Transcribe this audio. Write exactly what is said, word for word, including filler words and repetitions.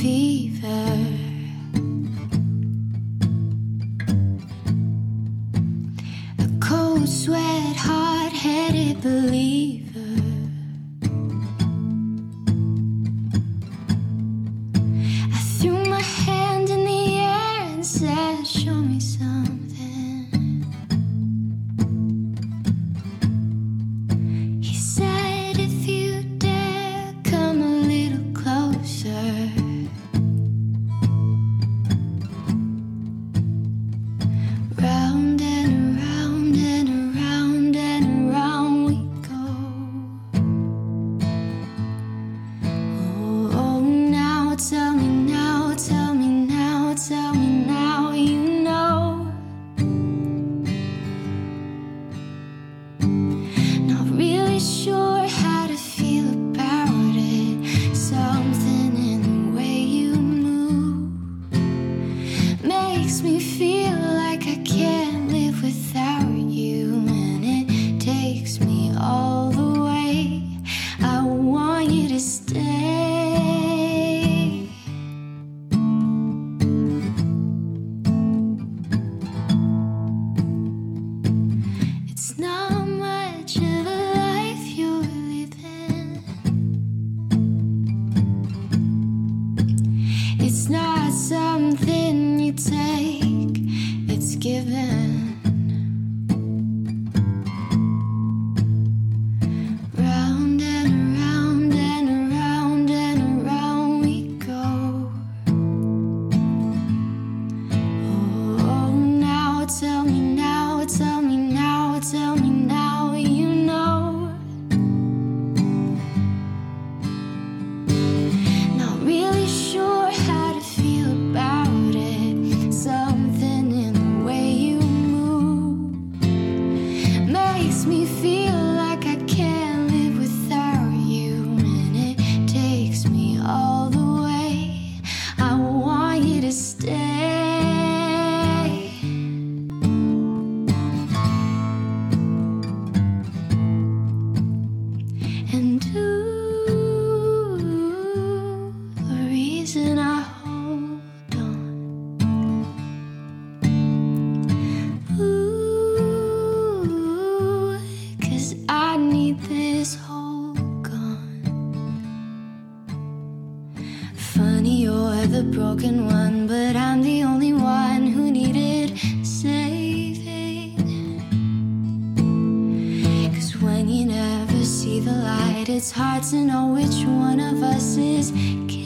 fever. A cold sweat, hard-headed believer. I threw my hand in the air and said, show me something. He said, if you dare, come a little closer. Round and around and around and around we go. Oh, oh, now tell me now, tell me now, tell me now, you know. Not really sure how to feel about it. Something in the way you move makes me feel like I can't live without you, and it takes me all the way. I want you to stay. It's not much of a life you're living. It's not something you take, it's given. Round and around and around and around we go. Oh, oh, now tell me now, tell me now, tell me now, you know. Not really sure how to feel about it. Something in the way you move makes me feel like I can't live without you, and it takes me all the way. I want you to stay. And ooh, the reason I hold on, ooh, 'cause I need this hold gone. Funny, you're the broken one, but I'm the only one who needed saving. 'Cause when you never see the light, it's hard to know which one of us is